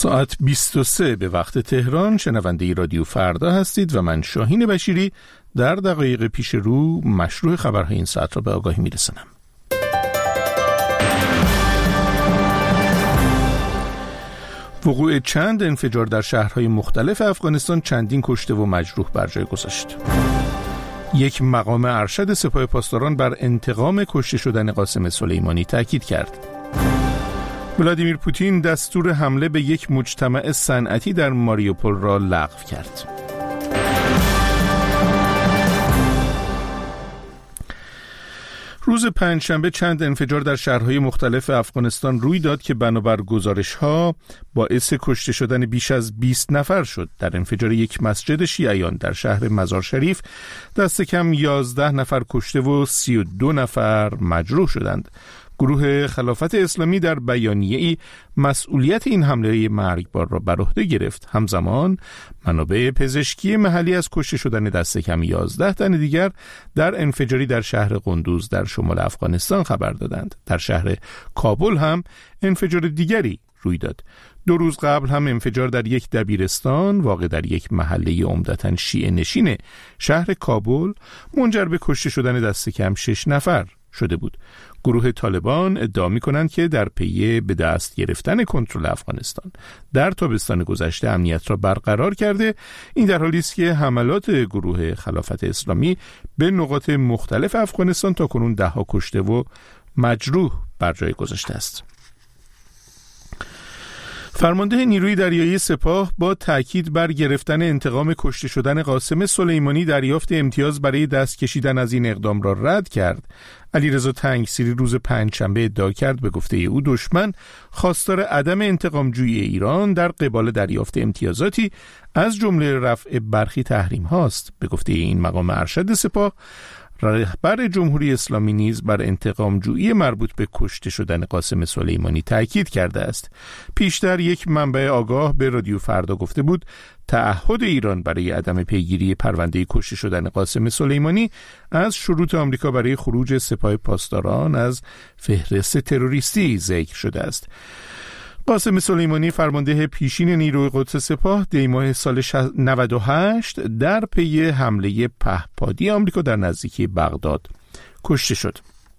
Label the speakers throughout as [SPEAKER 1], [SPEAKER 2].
[SPEAKER 1] ساعت 23 به وقت تهران شنونده رادیو فردا هستید و من شاهین بشیری در دقایق پیش رو مشروع خبرهای این ساعت را به آگاهی میرسانم. وقوع چند انفجار در شهرهای مختلف افغانستان چندین کشته و مجروح بر جای گذاشت. یک مقام ارشد سپاه پاسداران بر انتقام کشته شدن قاسم سلیمانی تاکید کرد. ولادیمیر پوتین دستور حمله به یک مجتمع صنعتی در ماریوپول را لغو کرد. روز پنجشنبه چند انفجار در شهرهای مختلف افغانستان روی داد که بنابر گزارش‌ها باعث کشته شدن بیش از 20 نفر شد. در انفجار یک مسجد شیعیان در شهر مزار شریف دست کم 11 نفر کشته و 32 نفر مجروح شدند. گروه خلافت اسلامی در بیانیه‌ای مسئولیت این حمله مرگبار را بر عهده گرفت. همزمان منابع پزشکی محلی از کشته شدن دست کم 11 تن دیگر در انفجاری در شهر قندوز در شمال افغانستان خبر دادند. در شهر کابل هم انفجار دیگری روی داد. 2 روز قبل هم انفجار در یک دبیرستان واقع در یک محله عمدتاً شیعه نشین شهر کابل منجر به کشته شدن دست کم 6 نفر شده بود. گروه طالبان ادعا می‌کنند که در پی به دست گرفتن کنترل افغانستان در تابستان گذشته امنیت را برقرار کرده. این در حالی است که حملات گروه خلافت اسلامی به نقاط مختلف افغانستان تاکنون 10 کشته و مجروح بر جای گذاشته است. فرمانده نیروی دریایی سپاه با تاکید بر گرفتن انتقام کشته شدن قاسم سلیمانی دریافت امتیاز برای دست کشیدن از این اقدام را رد کرد. علیرضا تنگسیری روز پنجشنبه ادعا کرد به گفته او دشمن خواستار عدم انتقام‌جویی ایران در قبال دریافت امتیازاتی از جمله رفع برخی تحریم هاست. به گفته این مقام ارشد سپاه رهبر جمهوری اسلامی نیز بر انتقام جویی مربوط به کشته شدن قاسم سلیمانی تاکید کرده است. پیشتر یک منبع آگاه به رادیو فردا گفته بود تعهد ایران برای عدم پیگیری پرونده کشته شدن قاسم سلیمانی از شروط آمریکا برای خروج سپاه پاسداران از فهرست تروریستی ذکر شده است. قاسم سلیمانی فرمانده پیشین نیروی قدس سپاه دی ماه سال 98 در پی حمله پهپادی آمریکا در نزدیکی بغداد کشته شد.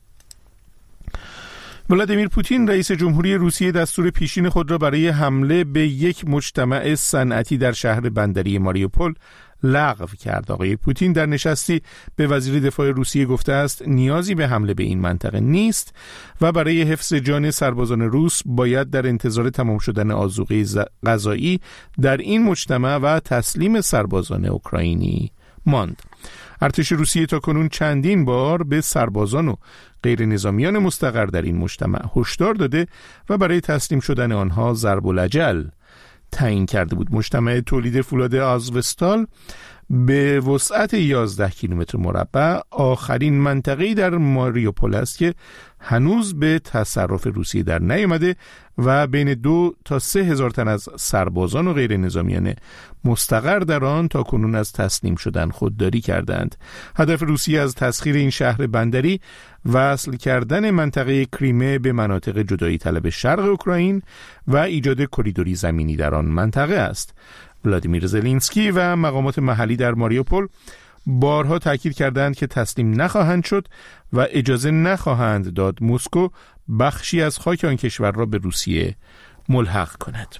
[SPEAKER 1] ولادیمیر پوتین رئیس جمهوری روسیه دستور پیشین خود را برای حمله به یک مجتمع صنعتی در شهر بندری ماریوپول لغو کرد. آقای پوتین در نشستی به وزیر دفاع روسیه گفته است نیازی به حمله به این منطقه نیست و برای حفظ جان سربازان روس باید در انتظار تمام شدن آذوقه غذایی در این مجتمع و تسلیم سربازان اوکراینی ماند. ارتش روسیه تاکنون چندین بار به سربازان و غیر نظامیان مستقر در این مجتمع هشدار داده و برای تسلیم شدن آنها ضرب الاجل تعیین کرده بود. مجتمع تولید فولاد آزوستال به وسعت 11 کیلومتر مربع آخرین منطقه‌ای در ماریوپول است که هنوز به تصرف روسیه در نیامده و بین 2 تا 3 هزار تن از سربازان و غیر نظامیان مستقر در آن تا کنون از تسلیم شدن خودداری کردند. هدف روسیه از تسخیر این شهر بندری وصل کردن منطقه کریمه به مناطق جدایی طلب شرق اوکراین و ایجاد کریدوری زمینی در آن منطقه است. ولادیمیر زلنسکی و مقامات محلی در ماریوپول بارها تاکید کردند که تسلیم نخواهند شد و اجازه نخواهند داد مسکو بخشی از خاک آن کشور را به روسیه ملحق کند.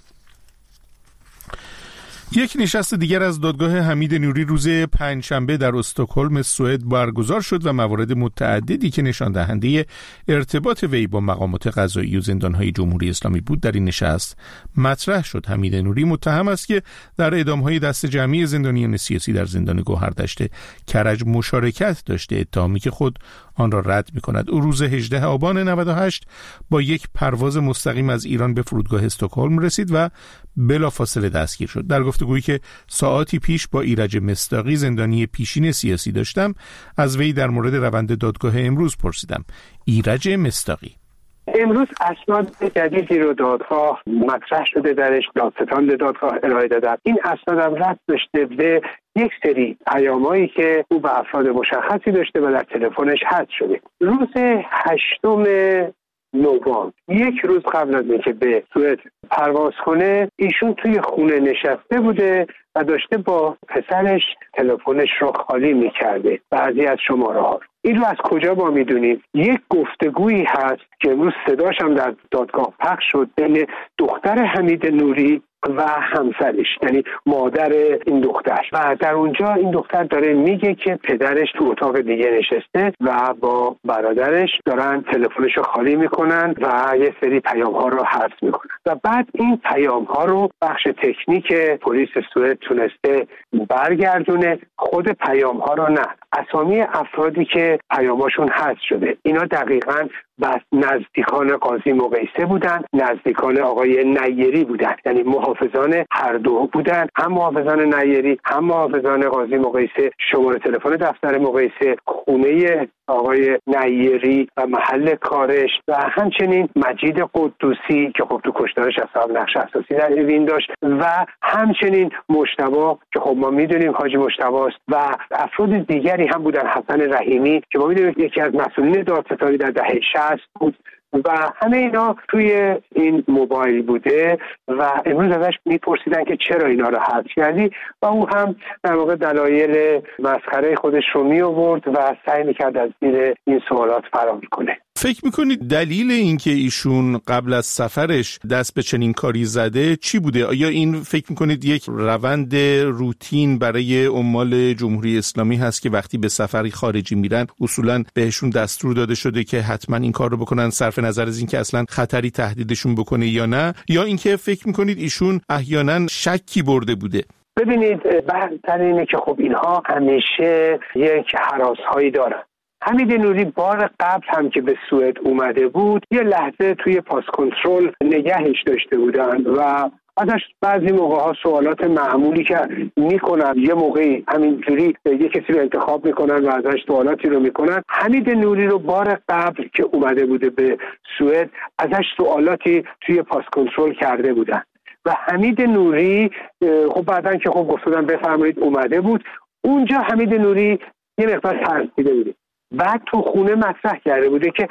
[SPEAKER 1] یک نشست دیگر از دادگاه حمید نوری روز پنجشنبه در استکهلم سوئد برگزار شد و موارد متعددی که نشان دهنده ارتباط وی با مقامات قضایی و زندانهای جمهوری اسلامی بود در این نشست مطرح شد. حمید نوری متهم است که در اعدامهای دست جمعی زندانیان سیاسی در زندان گوهردشت کرج مشارکت داشته، اتهامی که خود آن را رد می‌کند. او روز 18 آبان 98 با یک پرواز مستقیم از ایران به فرودگاه استکهلم رسید و بلافاصله دستگیر شد. در گفتگویی که ساعاتی پیش با ایرج مصداقی زندانی پیشین سیاسی داشتم از وی در مورد روند دادگاه امروز پرسیدم. ایرج مصداقی:
[SPEAKER 2] امروز اسناد جدیدی رو دادگاه مطرح شده، درش دادستان به دادگاه ارائه دادن. این اسناد هم ربط داشته به یک سری پیامایی که او به افراد مشخصی داشته و در تلفنش حذف شده. روز 8 نوامبر، یک روز قبل از اینکه به سوئد پرواز کنه ایشون توی خونه نشسته بوده و داشته با پسرش تلفنش رو خالی میکرده بعضی از شماره ها. این رو از کجا ما میدونیم؟ یک گفتگویی هست که امروز صداش هم در دادگاه پخش شد بین دختر حمید نوری و همسرش، یعنی مادر این دختر، و در اونجا این دختر داره میگه که پدرش تو اتاق دیگه نشسته و با برادرش دارن تلفنش رو خالی میکنن و یه سری پیام ها رو حذف میکنن و بعد این پیام ها رو بخش تکنیک پلیس سوئد تونسته برگردونه، خود پیام ها رو نه، اسامی افرادی که پیاماشون حذف شده اینا دقیقاً بس نزدیکان قاضی مقیسه بودن، نزدیکان آقای نیری بودن، یعنی محافظان هر دو بودن، هم محافظان نیری هم محافظان قاضی مقیسه. شماره تلفن دفتر مقیسه، خونه آقای نیری و محل کارش و همچنین مجید قدوسی که خب تو کشتارش اصحاب نقش اساسی در اوین داشت و همچنین مجتبی که خب ما میدونیم حاجی مجتبی است و افراد دیگری هم بودن، حسن رحیمی که ما میدونیم یکی از مسئولین دادستانی در دهه 60 بود و همه اینا توی این موبایل بوده و امروز ازش میپرسیدن که چرا اینا رو حذف کردی و او هم در واقع دلایل مسخره خودش رو می آورد و سعی میکرد از زیر این سوالات فرار کنه.
[SPEAKER 1] فکر میکنید دلیل اینکه ایشون قبل از سفرش دست به چنین کاری زده چی بوده؟ آیا این فکر میکنید یک روند روتین برای عمال جمهوری اسلامی هست که وقتی به سفری خارجی میرن اصولاً بهشون دستور داده شده که حتما این کار رو بکنن صرف نظر از اینکه اصلا خطری تهدیدشون بکنه یا نه؟ یا اینکه فکر میکنید ایشون احیانا شکی برده بوده؟
[SPEAKER 2] ببینید بهتر اینه که خب اینها همیشه یک هراس‌هایی دارن. حمید نوری بار قبل هم که به سوئد اومده بود یه لحظه توی پاس کنترل نگهش داشته بودن و ازش بعضی موقع‌ها سوالات معمولی که میکنن، یه موقعی همینجوری یه کسی رو انتخاب میکنن و ازش سوالاتی رو میکنن. حمید نوری رو بار قبل که اومده بوده به سوئد ازش سوالاتی توی پاس کنترل کرده بودن و حمید نوری خب بعدن که خب گفتن بفرمایید اومده بود، اونجا حمید نوری یه مقدار ترسیده بوده، بعد تو خونه مطرح کرده بوده که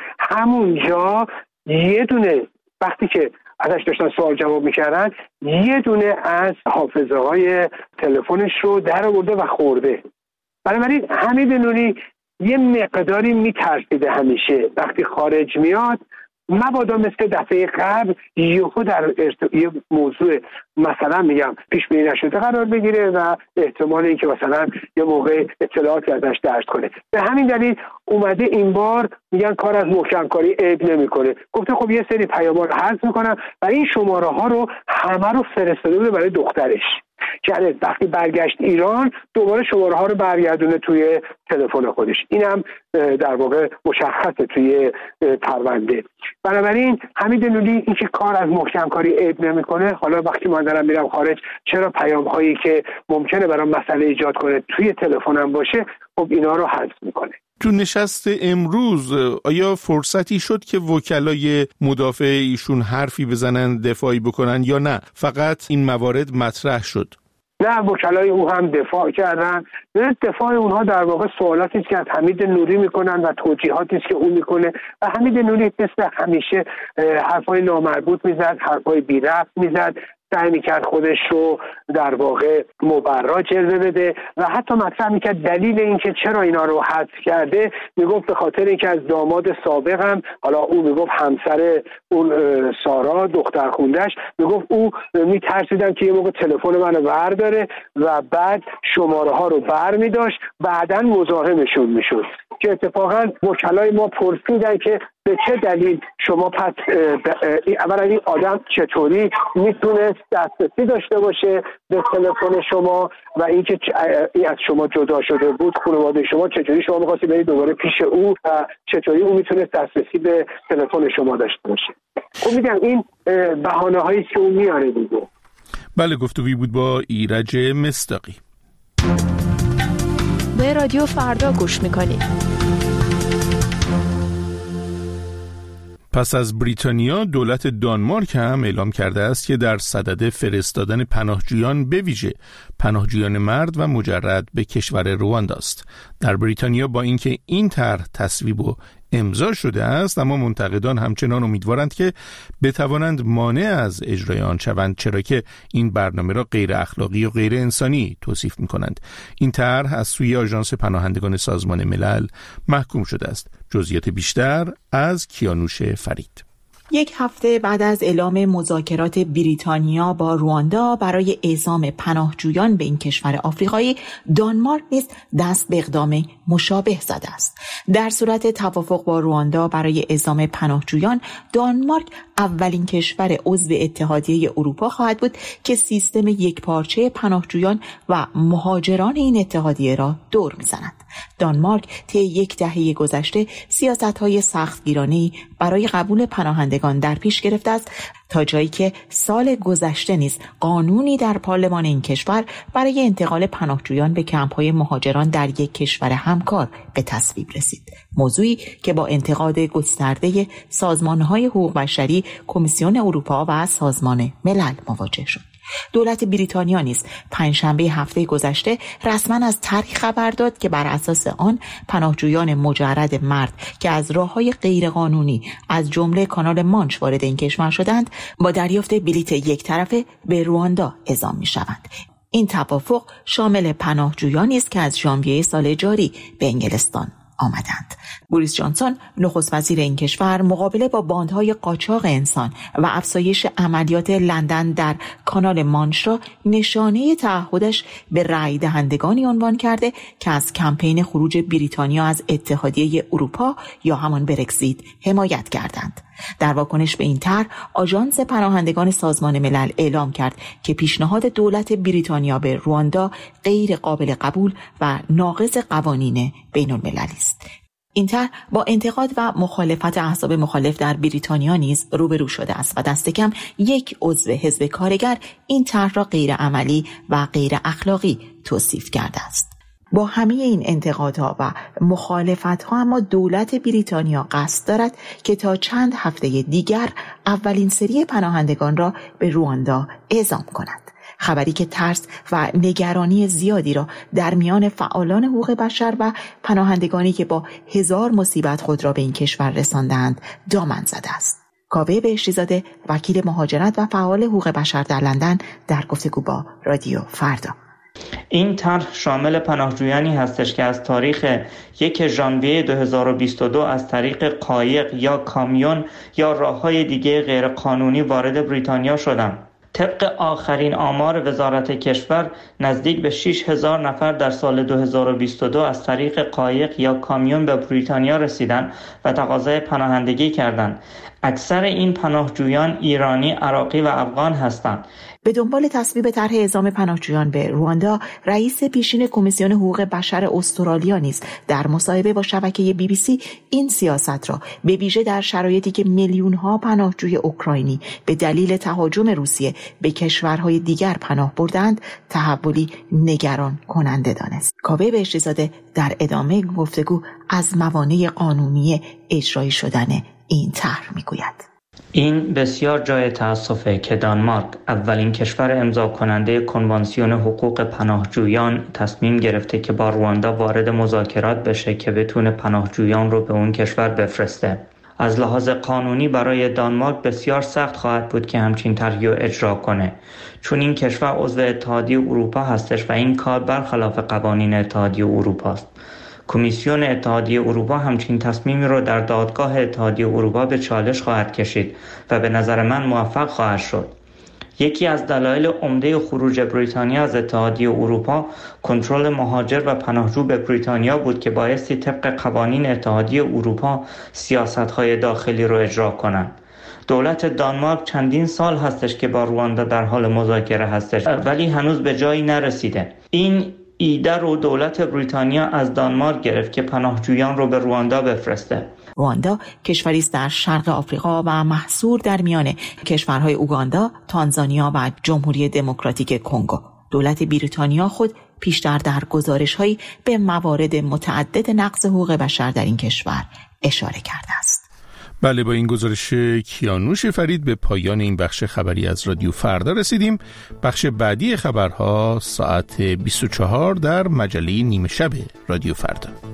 [SPEAKER 2] همونجا یه دونه وقتی که ازش داشتن سوال جواب میکردن یه دونه از حافظه های تلفنش رو در آورده و خورده. بنابراین حمید نوری یه مقداری میترسیده همیشه وقتی خارج میاد، مبادا مثل دفعه قبل یهو در یه موضوع مثلا میگم پیش بینی نشده قرار بگیره و احتمال اینکه مثلا یه موقع اطلاعاتی ازش درد کنه. به همین دلیل اومده این بار میگن کار از محکم کاری عیب نمیکنه، گفته خب یه سری پیام‌ها رو حذف میکنم و این شماره ها رو همه رو فرستاده بوده برای دخترش که وقتی برگشت ایران دوباره شماره ها رو برگردونه توی تلفن خودش. اینم در واقع مشخصه توی پرونده. بنابراین حمید نوری این که کار از محکم کاری عیب نمیکنه، حالا وقتی من دارم میرم خارج چرا پیام هایی که ممکنه برام مسئله ایجاد کنه توی تلفنم باشه، خب اینا رو حذف میکنه.
[SPEAKER 1] تو نشست امروز آیا فرصتی شد که وکلای مدافع ایشون حرفی بزنن، دفاعی بکنن یا نه فقط این موارد مطرح شد؟
[SPEAKER 2] نه، وکلای او هم دفاع کردن. دفاع اونها در واقع سوالاتی است که از حمید نوری میکنن و توجیهاتی است که او میکنه و حمید نوری مثل همیشه حرفای نامربوط میزد، حرفای بی ربط میزد، سعی میکرد خودش رو در واقع مبرا جلوه بده و حتی مطرح میکرد دلیل اینکه چرا اینا رو حذف کرده میگفت به خاطر اینکه از داماد سابقم، حالا او میگفت همسر اون سارا دختر خوندش، میگفت او میترسیدن که یه موقع تلفن منو برداره و بعد شماره ها رو برمیداشت بعدن مزاحمشون میشد که اتفاقا وکلای ما پرسیدن که به چه دلیل شما پس اولا این آدم چطوری میتونه دسترسی داشته باشه به تلفن شما و اینکه این از شما جدا شده بود، خانواده شما چطوری شما می‌خواستی برید دوباره پیش او و چطوری او میتونه دسترسی به تلفن شما داشته باشه. خب میگم این بهانه‌هایی که او میاره دیگه.
[SPEAKER 1] بله، گفتگویی بود با ایرج مصداقی.
[SPEAKER 3] به رادیو فردا گوش میکنید.
[SPEAKER 1] پس از بریتانیا، دولت دانمارک هم اعلام کرده است که در صدد فرستادن پناهجویان به ویژه پناهجویان مرد و مجرد به کشور رواندا است. در بریتانیا با اینکه این طرح تصویب و امضا شده است، اما منتقدان همچنان امیدوارند که بتوانند مانع از اجرای آن شوند، چرا که این برنامه را غیر اخلاقی و غیر انسانی توصیف می‌کنند. این طرح از سوی آژانس پناهندگان سازمان ملل محکوم شده است. جزئیات بیشتر از کیانوش فرید.
[SPEAKER 4] یک هفته بعد از اعلام مذاکرات بریتانیا با رواندا برای اعزام پناهجویان به این کشور آفریقایی، دانمارک نیز دست به اقدام مشابه زده است. در صورت توافق با رواندا برای اعزام پناهجویان، دانمارک اولین کشور عضو اتحادیه اروپا خواهد بود که سیستم یکپارچه پناهجویان و مهاجران این اتحادیه را دور می‌زند. دانمارک طی یک دهه گذشته سیاست‌های سختگیرانه‌ای برای قبول پناهندگان در پیش گرفته است، تا جایی که سال گذشته نیز قانونی در پارلمان این کشور برای انتقال پناهجویان به کمپ‌های مهاجران در یک کشور همکار به تصویب رسید. موضوعی که با انتقاد گسترده سازمان‌های حقوق بشری، کمیسیون اروپا و سازمان ملل مواجه شد. دولت بریتانیا نیز پنجشنبه هفته گذشته رسما از طرحی خبر داد که بر اساس آن پناهجویان مجرد مرد که از راه‌های غیرقانونی از جمله کانال مانچ وارد این کشور شدند، با دریافت بلیط یک طرفه به رواندا اعزام می‌شوند. این توافق شامل پناهجویانی است که از ژانویه سال جاری به انگلستان آمدند. بوریس جانسون، نخست وزیر این کشور، مقابله با باندهای قاچاق انسان و افزایش عملیات لندن در کانال مانچ را نشانه تعهدش به رأی دهندگانی عنوان کرده که از کمپین خروج بریتانیا از اتحادیه اروپا یا همان برگزیت حمایت کردند. در واکنش به این طرح، آژانس پناهندگان سازمان ملل اعلام کرد که پیشنهاد دولت بریتانیا به رواندا غیر قابل قبول و ناقض قوانین بین المللی است. این طرح با انتقاد و مخالفت احزاب مخالف در بریتانیا نیز روبرو شده است و دست کم یک عضو حزب کارگر این طرح را غیر عملی و غیر اخلاقی توصیف کرده است. با همه این انتقادها و مخالفتها، اما دولت بریتانیا قصد دارد که تا چند هفته دیگر اولین سری پناهندگان را به رواندا اعزام کند. خبری که ترس و نگرانی زیادی را در میان فعالان حقوق بشر و پناهندگانی که با هزار مصیبت خود را به این کشور رساندند دامن زده است. کاوه بهشتی‌زاده، وکیل مهاجرت و فعال حقوق بشر در لندن، در گفتگو با رادیو فردا:
[SPEAKER 5] این طرح شامل پناهجویانی هستش که از تاریخ 1 ژانویه 2022 از طریق قایق یا کامیون یا راه‌های دیگه غیرقانونی وارد بریتانیا شدند. طبق آخرین آمار وزارت کشور، نزدیک به 6,000 نفر در سال 2022 از طریق قایق یا کامیون به بریتانیا رسیدند و تقاضای پناهندگی کردند. اکثر این پناهجویان ایرانی، عراقی و افغان هستند.
[SPEAKER 4] به دنبال تصویب طرح اعزام پناهجویان به رواندا، رئیس پیشین کمیسیون حقوق بشر استرالیا نیز در مصاحبه با شبکه BBC این سیاست را به ویژه در شرایطی که میلیون‌ها پناهجوی اوکراینی به دلیل تهاجم روسیه به کشورهای دیگر پناه بردند، تحولی نگران کننده دانست. کاوه بهشتی‌زاده در ادامه گفتگو از موانع قانونی اجرایی شدن این طرح میگوید:
[SPEAKER 5] این بسیار جای تأسفه که دانمارک، اولین کشور امضا کننده کنوانسیون حقوق پناهجویان، تصمیم گرفته که با رواندا وارد مذاکرات بشه که بتونه پناهجویان رو به اون کشور بفرسته. از لحاظ قانونی برای دانمارک بسیار سخت خواهد بود که همچین طرحی رو اجرا کنه، چون این کشور عضو اتحادیه اروپا هستش و این کار برخلاف قوانین اتحادیه اروپا است. کمیسیون اتحادیه اروپا همچین تصمیمی رو در دادگاه اتحادیه اروپا به چالش خواهد کشید و به نظر من موفق خواهد شد. یکی از دلایل عمده خروج بریتانیا از اتحادیه اروپا کنترل مهاجر و پناهجو به بریتانیا بود که بایستی طبق قوانین اتحادیه اروپا سیاست‌های داخلی رو اجرا کنند. دولت دانمارک چندین سال هستش که با رواندا در حال مذاکره هستش، ولی هنوز به جایی نرسیده. این ایده رو دولت بریتانیا از دانمارک گرفت که پناهجویان رو به رواندا بفرسته.
[SPEAKER 4] رواندا کشوری است در شرق آفریقا و محصور در میان کشورهای اوگاندا، تانزانیا و جمهوری دموکراتیک کنگو. دولت بریتانیا خود پیشتر در گزارش‌هایی به موارد متعدد نقض حقوق بشر در این کشور اشاره کرده است.
[SPEAKER 1] بله، با این گزارش کیانوش فرید به پایان این بخش خبری از رادیو فردا رسیدیم. بخش بعدی خبرها ساعت 24 در مجله نیمه شب رادیو فردا.